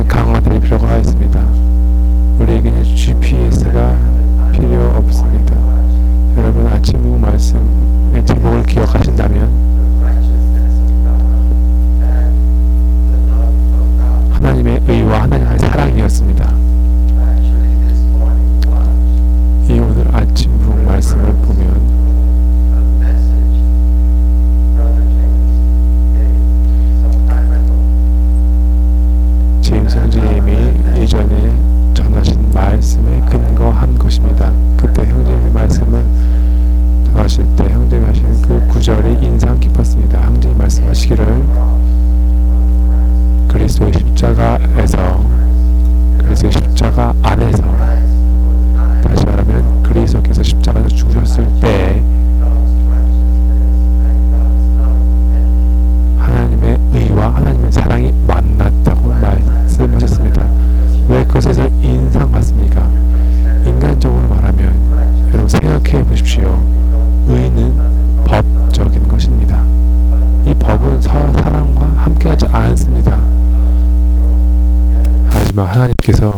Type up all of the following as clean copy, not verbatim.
우리는 강화될 필요가 있습니다. 우리에게는 GPS가 필요 없습니다. 여러분 아침 묵 말씀의 제목을 기억하신다면 하나님의 의와 하나님의 사랑이었습니다. 이 오늘 아침 묵 말씀을 보면 제임스 형제님이 예전에 전하신 말씀에 근거한 것입니다. 그때 형제님의 말씀을 전하실 때 형제님이 하시는 그 구절이 인상 깊었습니다. 형제님이 말씀하시기를 그리스도의 십자가에서, 그리스도의 십자가 안에서, 다시 말하면 그리스도께서 십자가에서 죽으셨을 때 하나님의 의와 하나님의 사랑이 만났다고 말씀하셨습니다. 왜 그것에서 인상 받습니까? 인간적으로 말하면 여러분 생각해 보십시오. 의는 법적인 것입니다. 이 법은 서로 사랑과 함께하지 않습니다. 하지만 하나님께서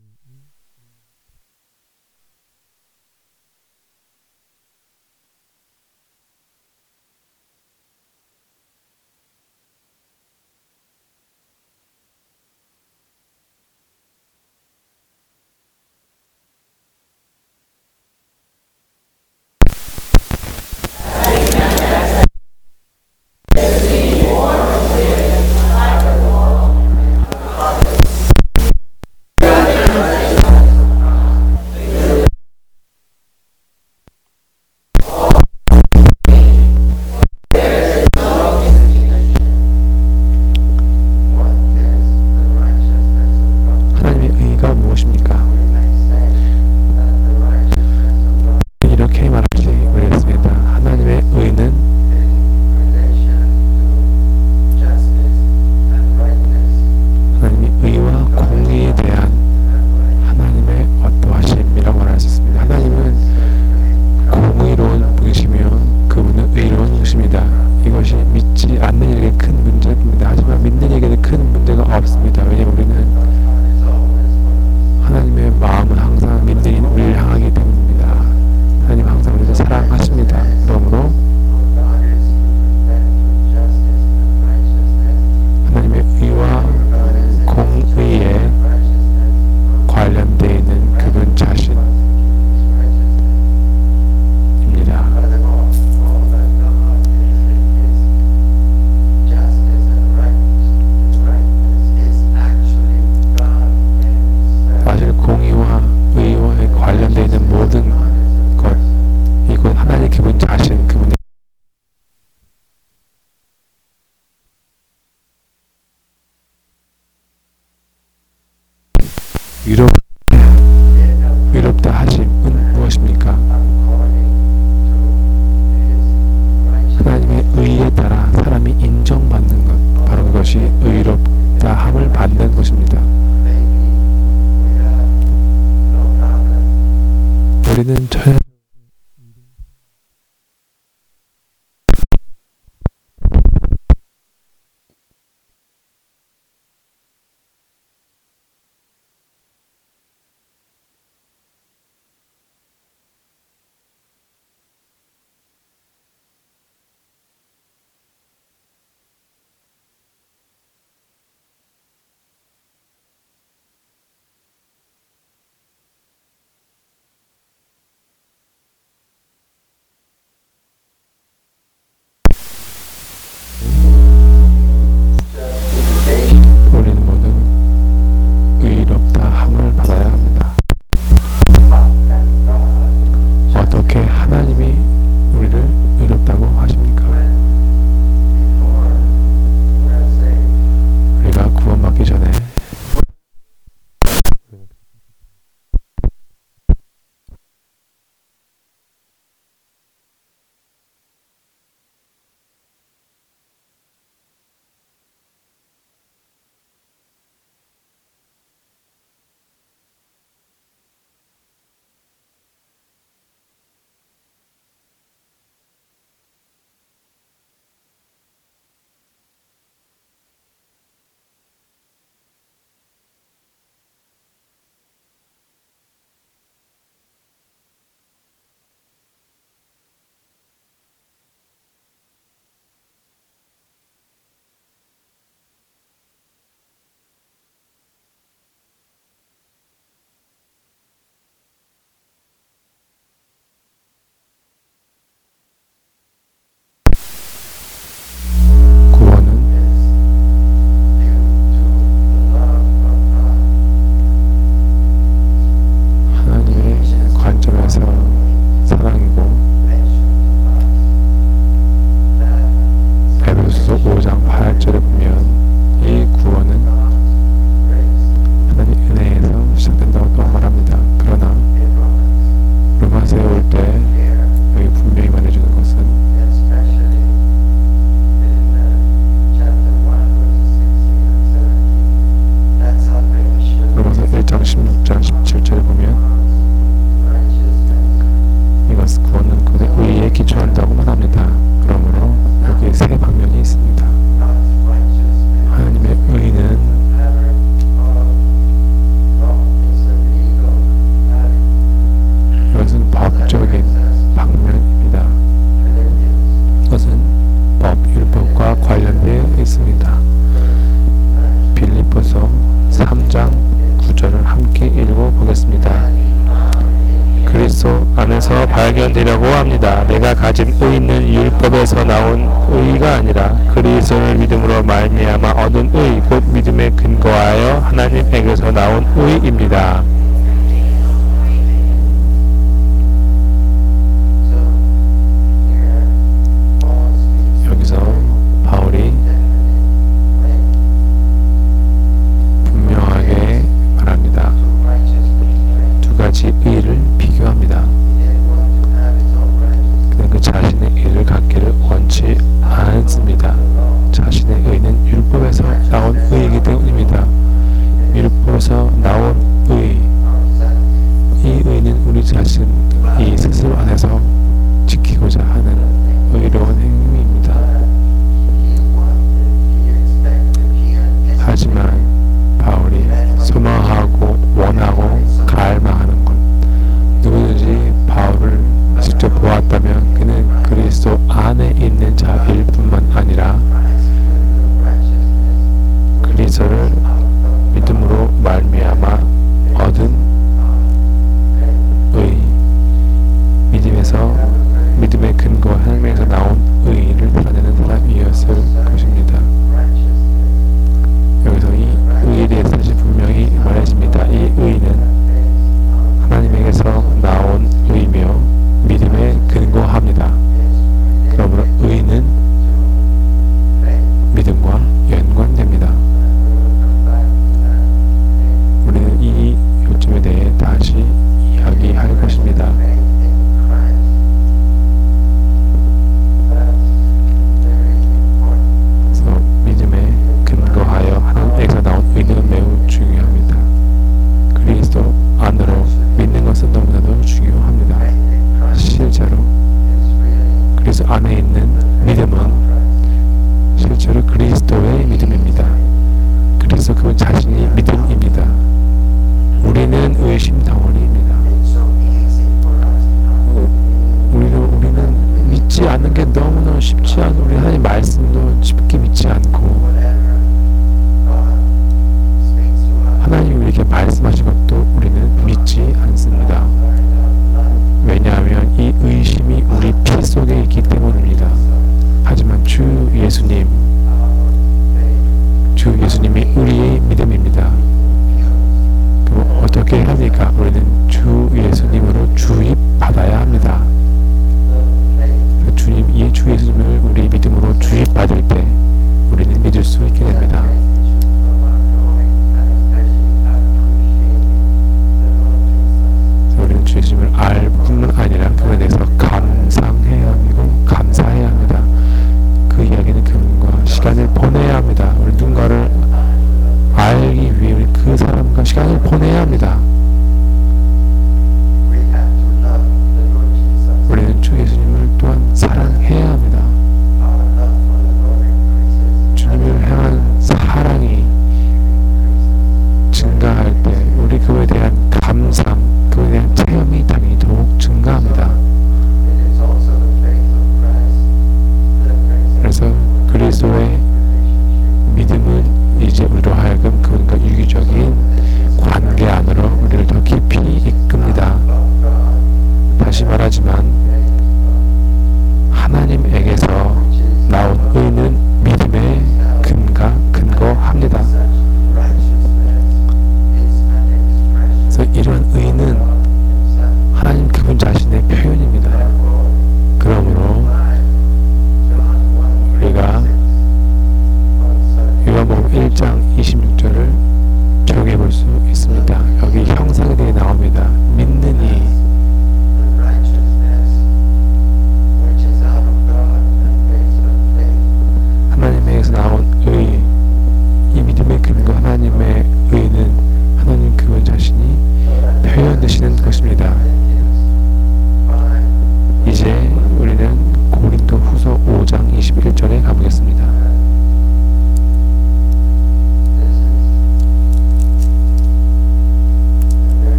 위롭다 하심은 무엇입니까? 하나님의 의에 따라 사람이 인정받는 것, 바로 그것이 의롭다 함을 받는 것입니다. 우리는 전혀 4장 9절을 함께 읽어보겠습니다. 그리스도 안에서 발견되려고 합니다. 내가 가진 의는 율법에서 나온 의가 아니라 그리스도를 믿음으로 말미암아 얻은 의, 곧 믿음에 근거하여 하나님에게서 나온 의입니다. 여기서 바울이 분명하게 말합니다. 두 가지 의를 비교합니다. 그는 그 자신의 의를 갖기를 원치 않습니다. 자신의 의는 율법에서 나온 의이기 때문입니다. 율법에서 나온 의,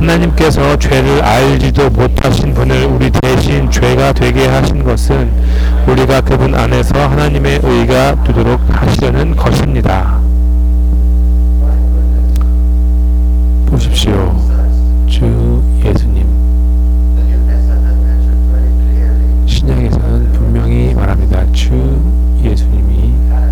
하나님께서 죄를 알지도 못하신 분을 우리 대신 죄가 되게 하신 것은 우리가 그분 안에서 하나님의 의가 되도록 하시려는 것입니다. 보십시오. 주 예수님. 신약에서는 분명히 말합니다. 주 예수님이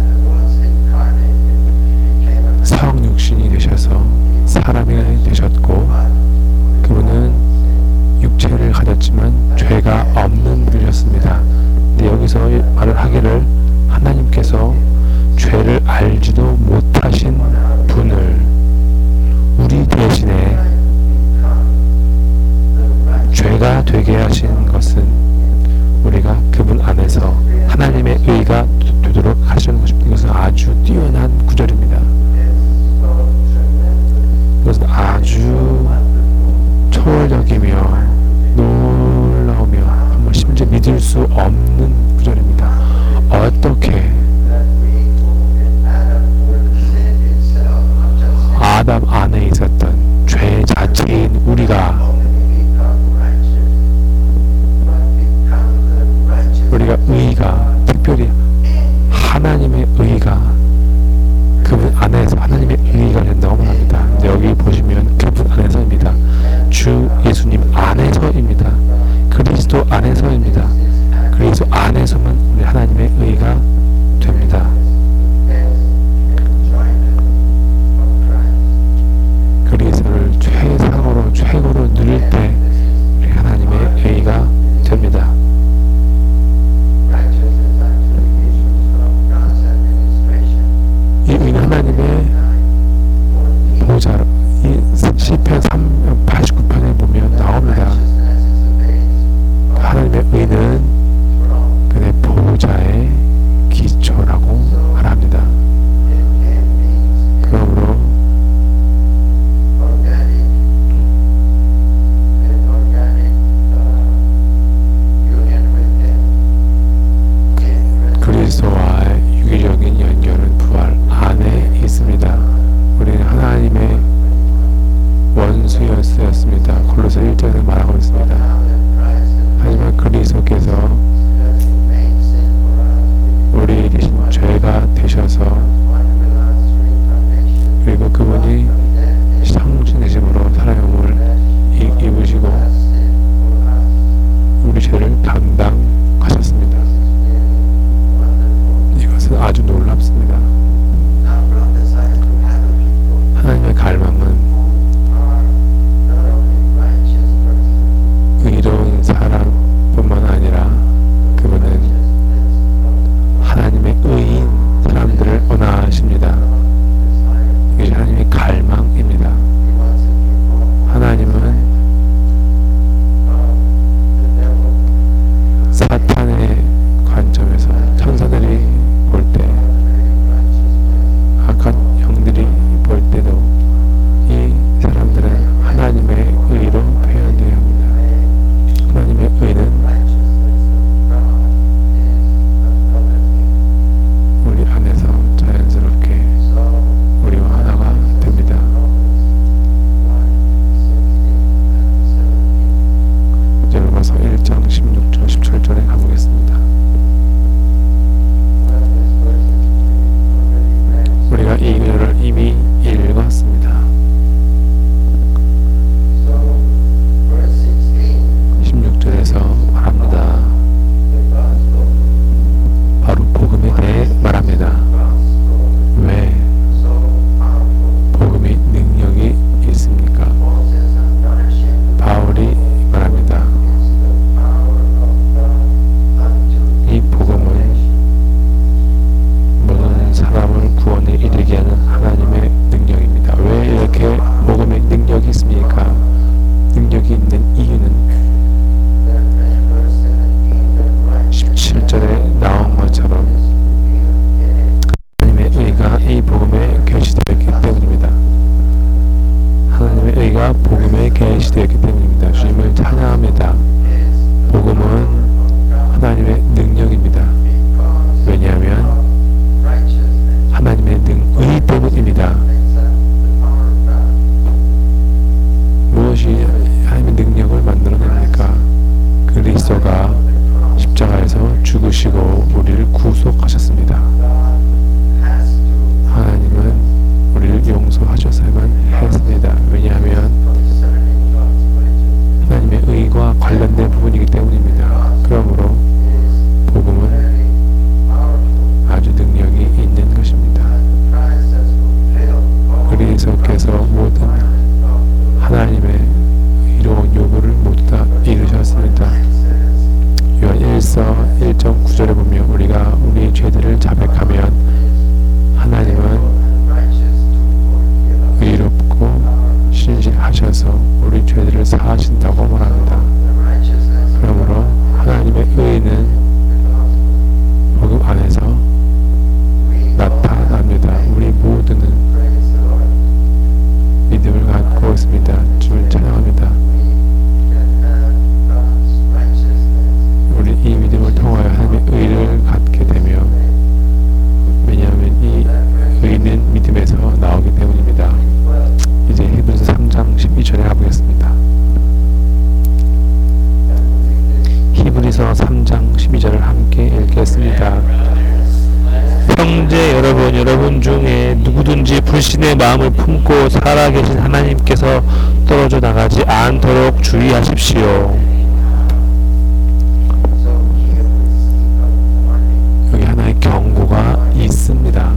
성육신이 되셔서 사람이 되셨고 그분은 육체를 가졌지만 죄가 없는 분이셨습니다. 근데 여기서 말을 하기를 하나님께서 죄를 알지도 못하신 분을 우리 대신에 죄가 되게 하신 것은 우리가 그분 안에서 하나님의 의가 되도록 하시는 것입니다. 이것은 아주 뛰어난 구절입니다. 이것은 아주 초월적이며 놀라우며 정말 심지어 믿을 수 없는 구절입니다. 어떻게 아담 안에 있었던 죄 자체인 우리가 의가 특별히 하나님의 의가 그분 안에서 하나님의 의가 된다고 말합니다. 여기 보시면 그분 안에서입니다. 주 예수님 안에서입니다. 그리스도 안에서입니다. 그리스도 안에서만 우리 하나님의 의가 됩니다. 그리스도를 최상으로 최고로 누릴 때 우리 하나님의 의가 됩니다. 이 의는 하나님의 보좌로 이 시편 89편에 보면 나옵니다. 하나님의 의는 그의 보좌의 기초라고 말합니다. 그러므로 그리스도와의 유기적인 연결은 부활 안에 있습니다. 우리는 하나님의 원수였습니다. 골로새 1절에 말하고 있습니다. 하지만 그리스도께서 우리 대신 죄가 되셔서 그리고 그분이 성신되심으로 사람의 몸을 입으시고 우리 죄를 담당하셨습니다. 이것은 아주 놀랍습니다. 하나님의 갈망은 의로운 사람뿐만 아니라 그분은 하나님의 의인 사람들을 원하십니다. 이것이 하나님의 갈망입니다. 하나님은 사탄의 관점에서 천사들이 볼 때 악한 영들이 볼 때도 이 사람들은 하나님의 의로 표현되어야 합니다. 하나님의 의는 우리 안에서 자연스럽게 우리와 하나가 됩니다. 이제 로마서 1장 16절 17절에 가보겠습니다. 우리가 이 글을 이미 읽었습니다. 16절에서 말합니다. 바로 복음에 대해 말합니다. 왜 복음이 능력이 있습니까? 바울이 말합니다. 이 복음은 모든 사람을 구원에 이르게 하는 하나님의 능력입니다. 왜 이렇게 복음에 능력이 있습니까? 능력이 있는 이유는 17절에 나온 것처럼 하나님의 의가 이 복음에 계시되었기 때문입니다. 하나님의 의가 복음에 계시되었기 때문입니다. 주님을 찬양합니다. 복음은 하나님의 능력입니다. 왜냐하면 하나님의 의 때문입니다. 무엇이 불신의 마음을 품고 살아계신 하나님께서 떨어져 나가지 않도록 주의하십시오. 여기 하나의 경고가 있습니다.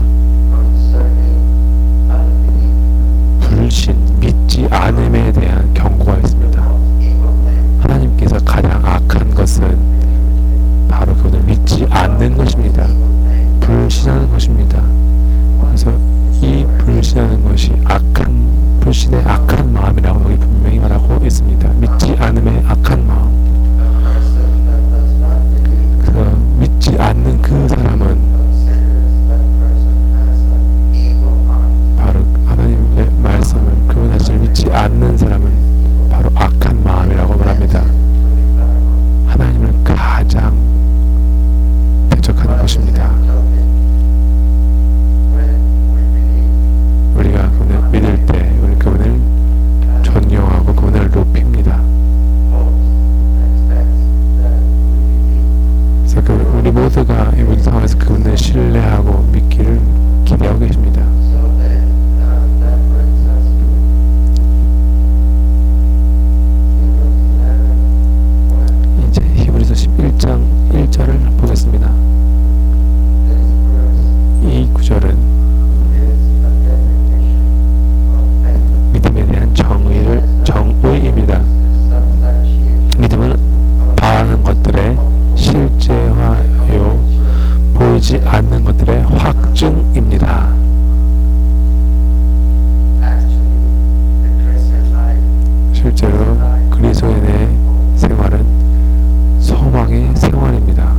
불신, 믿지 않음에 대한 경고가 있습니다. 하나님께서 가장 악한 것은 바로 그것을 믿지 않는 것입니다. 불신하는 것입니다. 그래서 이 불신하는 것이 불신의 악한 마음이라고 여기 분명히 말하고 있습니다. 믿지 않음의 악한 마음. 그래서 믿지 않는 그 사람은 바로 하나님의 말씀을, 그분 자신을 믿지 않는 사람은 바로 악한 마음이라고 말합니다. 하나님을 가장 대적하는 것입니다. 우리가 그분을 믿을 때 우리 그분을 존경하고 그분을 높입니다. 그래서 우리 모두가 이 모든 상황에서 그분을 신뢰하고 믿기를 기대하고 계십니다. 이제 히브리서 11장 1절을 보겠습니다. 이 구절은 믿음에 대한 정의입니다. 믿음은 바라는 것들의 실제화요, 보이지 않는 것들의 확증입니다. 실제로 그리스도인의 생활은 소망의 생활입니다.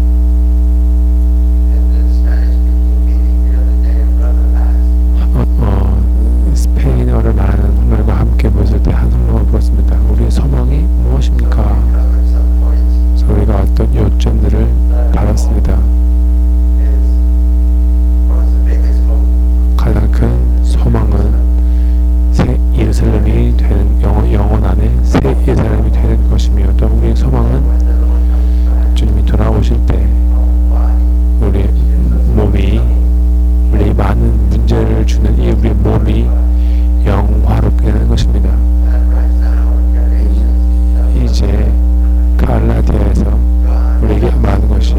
스페인어를 말하는 성도들과 함께 모였을 때 한 성도가 물었습니다. 우리의 소망이 무엇입니까? 그래서 우리가 어떤 요점들을 받았습니다. 가장 큰 소망은 새 예루살렘이 되는, 영혼 안에 새 예루살렘이 되는 것이며, 또 우리의 소망은 주님이 돌아오실 때 우리의 몸이, 우리 많은 문제를 주는 이 우리 몸이 영화롭게 되는 것입니다. 이제 갈라디아에서 우리에게 말하는 것이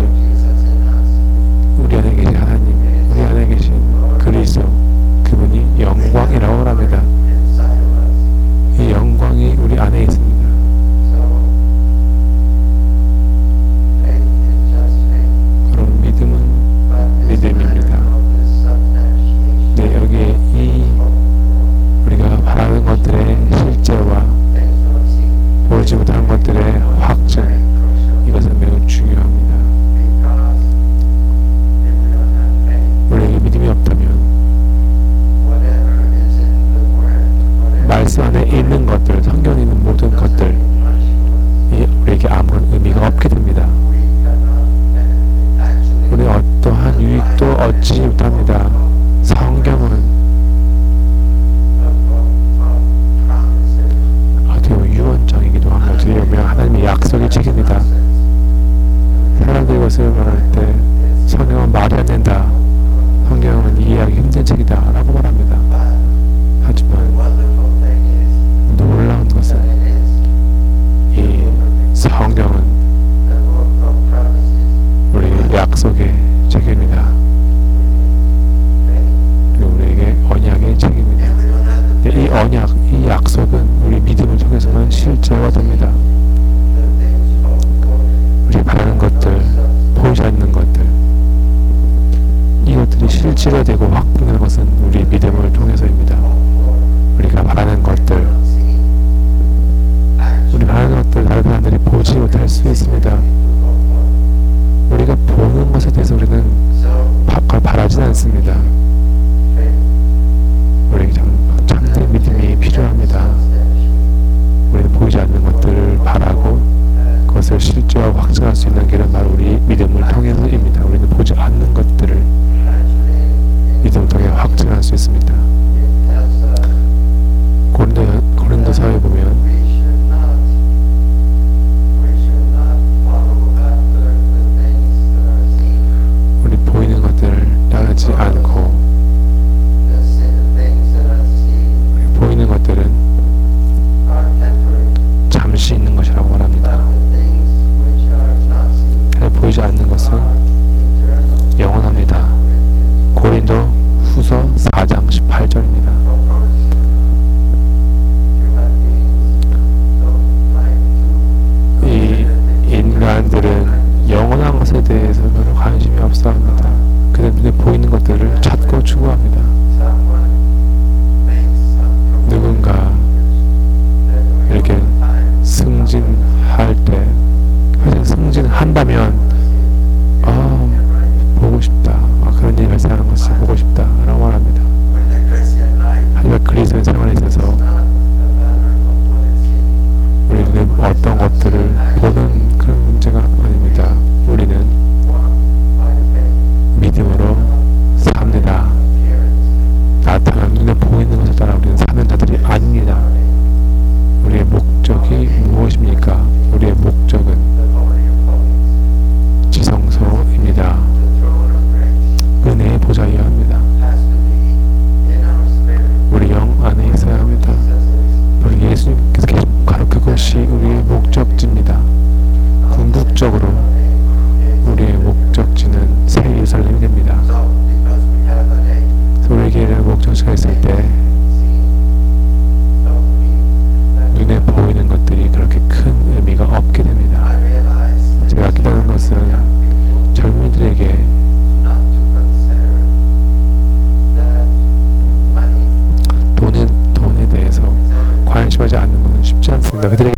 우리 안에 계신 하나님, 우리 안에 계신 그리스도, 그분이 영광이라고 합니다. 이 영광이 우리 안에 있습니다. 그럼 믿음은 믿음입니다. 네, 여기에 우리가 바라는 것들의 실제와 보이지 못하는 것들의 확증, 이것은 매우 중요합니다. 우리에게 믿음이 없다면 말씀 안에 있는 것들, 성경에 있는 모든 것들, 우리에게 아무런 의미가 없게 됩니다. 우리 어떠한 유익도 얻지 못합니다. 성경은 유언장이기도 합니다. 어떻게 보면 하나님의 약속의 책입니다. 사람들이 이것을 말할 때 성경은 말이 안 된다, 성경은 이해하기 힘든 책이다 라고 말합니다. 하지만 놀라운 것은 이 성경은 우리 약속의 책입니다. 그리고 우리에게 언약의 책입니다. 이 언약, 이 약속은 우리 믿음을 통해서만 실제가 됩니다. 우리 바라는 것들, 보이지 않는 것들, 이것들이 실제가 되고 확증되는 것은 우리 믿음을 통해서입니다. 우리가 바라는 것들, 우리 바라는 것들 다른 사람들이 보지 못할 수 있습니다. 우리가 보는 것에 대해서 우리는 바라진 않습니다. 우리에게 참된 믿음이 필요합니다. 우리는 보이지 않는 것들을 바라고 그것을 실제와 확증할 수 있는 길은 바로 우리 믿음을 통해서입니다. 우리는 보지 않는 것들을 믿음을 통해 확증할 수 있습니다. 하겠습니다. 그들에게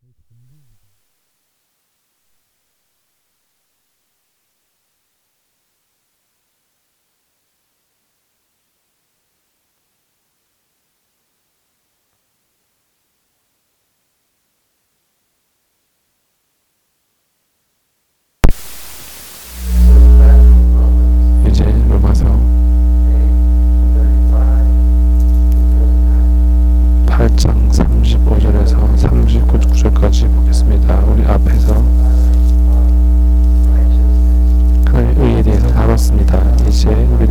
이제 로마서 8장 35절에서 39절까지 보겠습니다. 우리 앞에서 하나님의 의에 대해서 다뤘습니다. 이제 우리는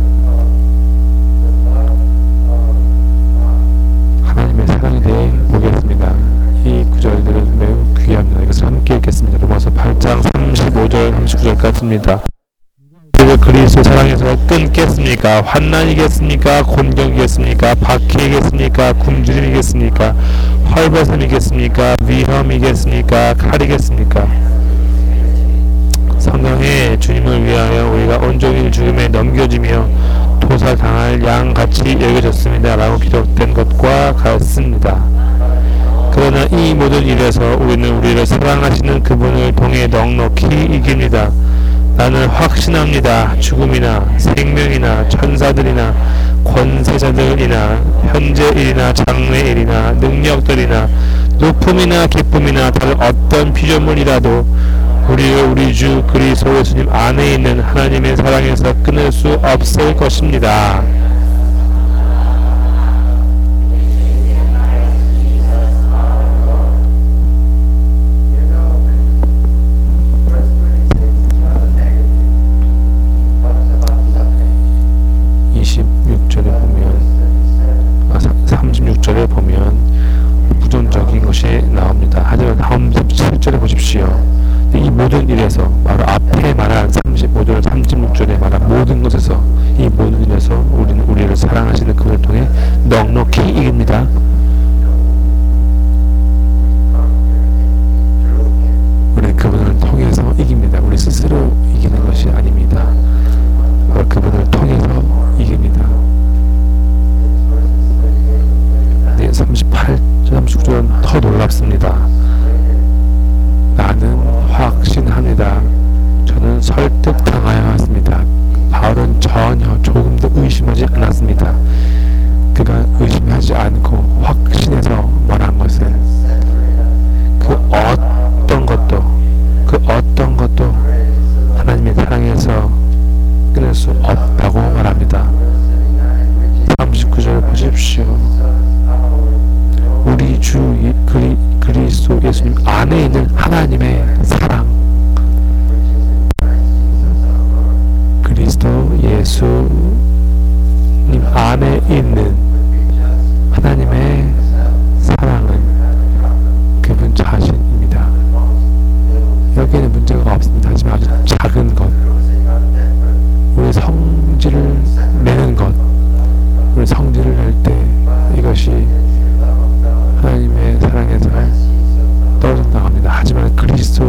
하나님의 사랑에 대해 보겠습니다. 이 구절들은 매우 귀합니다. 이것을 함께 읽겠습니다. 로마서 8장 35절 39절까지입니다. 그리스도 사랑에서 끊겠습니까? 환난이겠습니까? 곤경이겠습니까? 박해이겠습니까? 굶주림이겠습니까? 헐벗음이겠습니까? 위험이겠습니까? 칼이겠습니까? 성경에 주님을 위하여 우리가 온종일 죽음에 넘겨지며 도살당할 양같이 여겨졌습니다 라고 기록된 것과 같습니다. 그러나 이 모든 일에서 우리는 우리를 사랑하시는 그분을 통해 넉넉히 이깁니다. 나는 확신합니다. 죽음이나 생명이나 천사들이나 권세자들이나 현재일이나 장래일이나 능력들이나 높음이나 기쁨이나 다른 어떤 피조물이라도 우리를 우리 주 그리스도 예수님 안에 있는 하나님의 사랑에서 끊을 수 없을 것입니다. 부정적인 것이 나옵니다. 하지만 다음 37절에 보십시오. 이 모든 일에서 바로 앞에 말한 35절 36절에 말한 모든 것에서 이 모든 일에서 우리는 우리를 사랑하시는 그분을 통해 넉넉히 이깁니다. 우리는 그분을 통해서 이깁니다. 우리 스스로 이기는 것이 아닙니다. 바로 그분을 통해서 이깁니다. 38, 39절은 더 놀랍습니다. 나는 확신합니다. 저는 설득당하여 왔습니다. 바울은 전혀 조금도 의심하지 않았습니다. 그가 의심하지 않고 확신해서 말한 것은 그 어떤 것도 하나님의 사랑에서 끊을 수 없다고 말합니다. 39절 보십시오. 우리 주 그리스도 예수님 안에 있는 하나님의 사랑, 그리스도 예수님 안에 있는 하나님의 사랑은 그분 자신입니다. 여기에는 문제가 없습니다. 하지만 아주 작은 것, 우리 성질을 내는 것, 우리 성질을 낼 때 이것이 하나님의 사랑에서 떨어져 나갑니다. 하지만 그리스도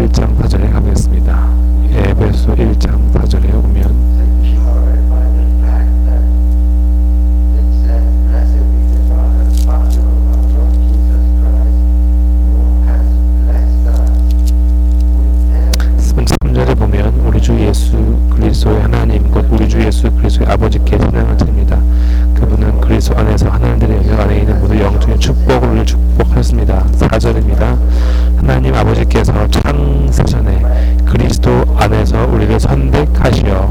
1장 4절에 가보겠습니다. 에베소 1장 4절에 오면 우리 주 예수 그리스도의 하나님 곧 우리 주 예수 그리스도의 아버지께 찬양을 드립니다. 그분은 그리스도 안에서 하나님들의 영역 안에 있는 모두 영적인 축복을 우리를 축복하셨습니다. 4절입니다. 하나님 아버지께서 창세 전에 그리스도 안에서 우리를 선택하시어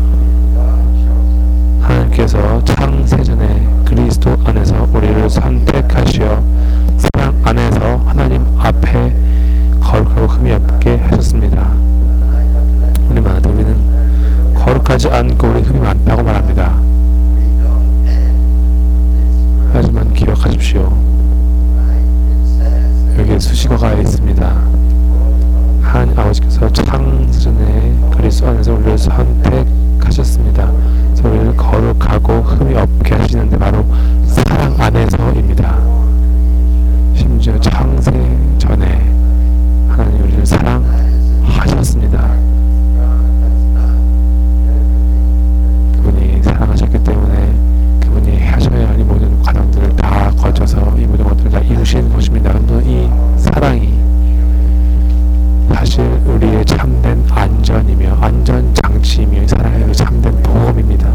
하나님께서 창세 전에 그리스도 안에서 우리를 선택하시어 사랑 안에서 하나님 앞에 거룩하고 흠이 없게 하셨습니다. 우리는 거룩하지 않고 우리 흠이 많다고 말합니다. 하지만 기억하십시오. 여기에 수식어가 있습니다. 하나님 아버지께서 창세전에 그리스도 안에서 우리를 선택하셨습니다. 그래서 우리를 거룩하고 흠이 없게 하시는데 바로 사랑 안에서입니다. 심지어 창세 전에 하나님 우리를 사랑하셨습니다. 그분이 사랑하셨기 때문에 그분이 하셔야 할 이 모든 과정들을 다 거쳐서 이 모든 것들을 다 이루신 것입니다. 이 사랑이 사실 우리의 참된 안전이며 안전장치이며 이 사랑이 참된 보험입니다.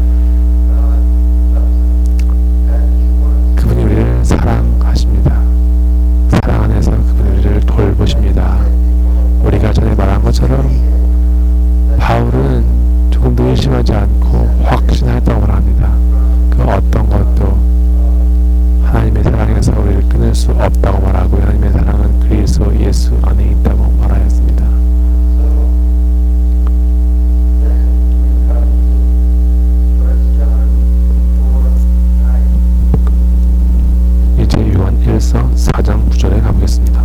그분이 우리를 사랑하십니다. 사랑 안에서 그분이 우리를 돌보십니다. 우리가 전에 말한 것처럼 바울은 조금도 의심하지 않고 확신하였다고 말합니다. 그 어떤 것도 하나님의 사랑에서 우리를 끊을 수 없다고 말하고 하나님의 사랑은 그리스도 예수 안에 있다고 말하였습니다. 이제 요한 1서 4장 9절에 가보겠습니다.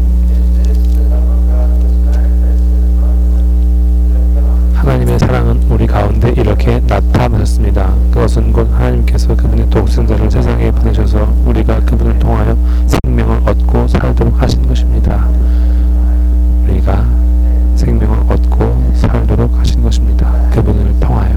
하나님의 사랑은 우리 가운데 이렇게 나타나셨습니다. 그것은 곧 하나님께서 그분의 독생자를 세상에 보내셔서 우리가 그분을 통하여 생명을 얻고 살도록 하신 것입니다. 우리가 생명을 얻고 살도록 하신 것입니다. 그분을 통하여.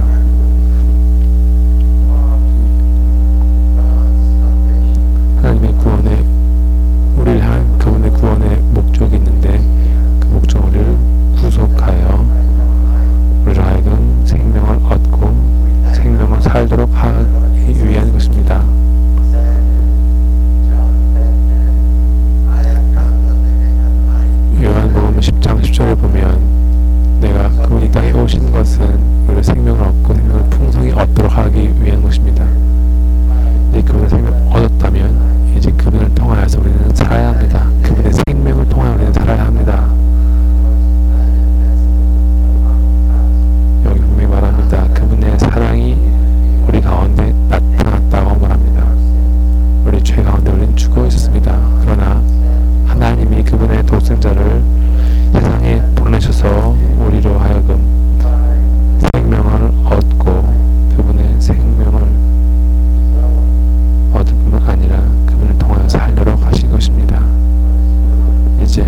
하나님의 구원에 우리를 향한 그분의 구원의 목적이 있는데 그 목적은 우리를 구속하여 우리로 하여금 생명을 얻고 생명을 살도록 하기 위한 것입니다. 요한복음 10장 10절을 보면 내가 그분이 땅에 오신 것은 우리를 생명을 얻고 생명을 풍성히 얻도록 하기 위한 것입니다. 이제 그분의 생명을 얻었다면 이제 그분을 통하여서 우리는 살아야 합니다. 그분의 생명을 통하여 우리는 살아야 합니다. 여기 분명히 말합니다. 그분의 사랑이 우리 가운데 나타났다고 말합니다. 우리 죄 가운데 우리는 죽어 있었습니다. 그러나 하나님이 그분의 독생자를 세상에 보내셔서 우리로 하여금 생명을 얻고 그분의 생명을 얻을 뿐만 아니라 그분을 통하여 살도록 하신 것입니다. 이제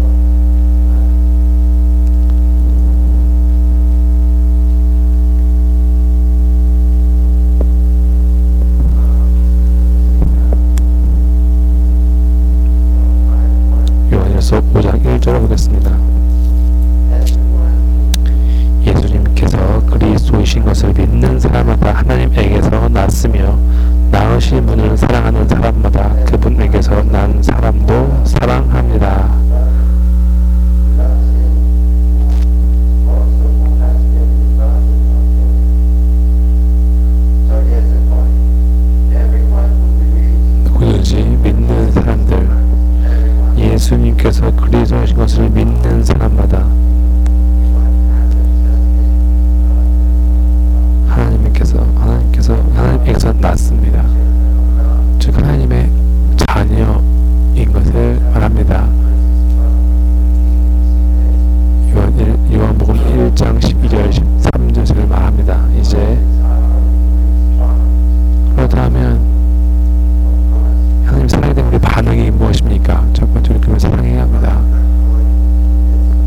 요한일서 5장 1절을 보겠습니다. 예수님께서 그리스도이신 것을 믿는 사람마다 하나님에게서 났으며 낳으신 분을 사랑하는 사람마다 그분에게서 난 사람도 사랑합니다. 누구든지 믿는 사람들, 예수님께서 그리스도이신 것을 믿는 사람마다 하나님에게서 났습니다. 즉 하나님의 자녀인 것을 말합니다. 요한복음 1장 12절 13절을 말합니다. 이제 그렇다면 하나님 사랑에 대한 우리 반응이 무엇입니까? 첫 번째로 그분을 사랑해야 합니다.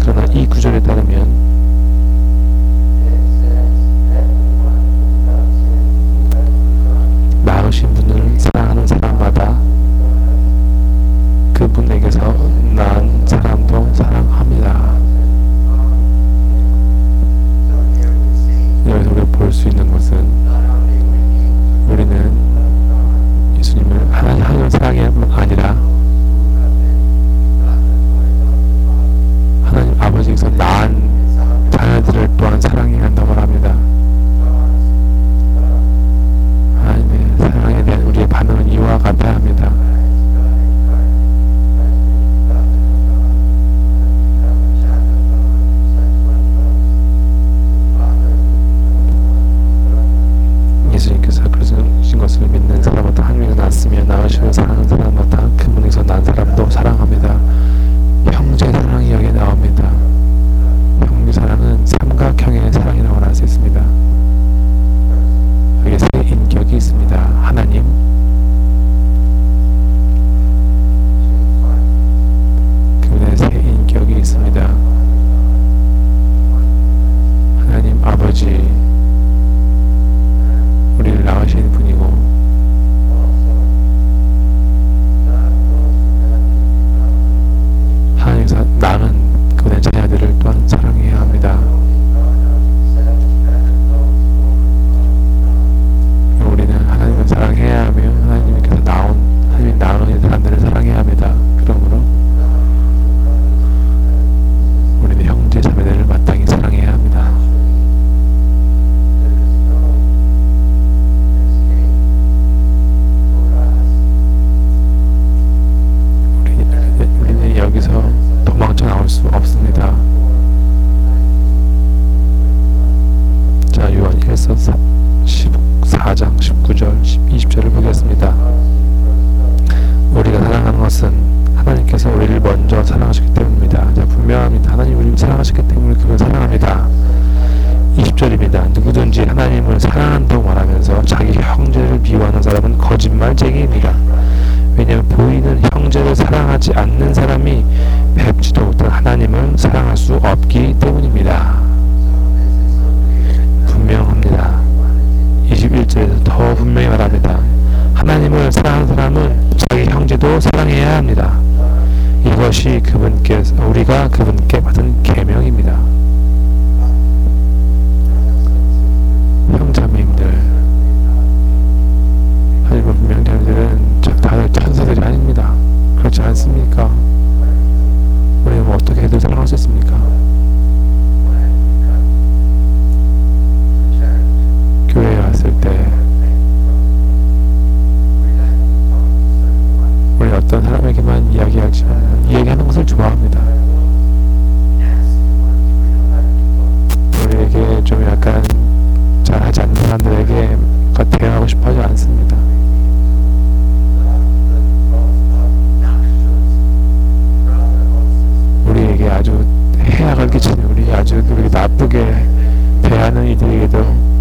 사랑한다고 말하면서 자기 형제를 미워하는 사람은 거짓말쟁이입니다. 왜냐하면 보이는 형제를 사랑하지 않는 사람이 뵙지도 못한 하나님을 사랑할 수 없기 때문입니다. 분명합니다. 21절에서 더 분명히 말합니다. 하나님을 사랑하는 사람은 자기 형제도 사랑해야 합니다. 이것이 우리가 그분께 받은 계명입니다. 형제님들, 하지만 분명히 저희들은 다들 천사들이 아닙니다. 그렇지 않습니까? 우리가 어떻게 애들 사랑할 수 있습니까? 교회에 왔을 때 우리 어떤 사람에게만 이야기하지만 이야기하는 것을 좋아합니다. 우리에게 좀 약간 잘하지 않는 사람들에게 대응하고 싶어하지 않습니다. 우리에게 아주 해악을 끼치는 우리 아주 나쁘게 대하는 이들에게도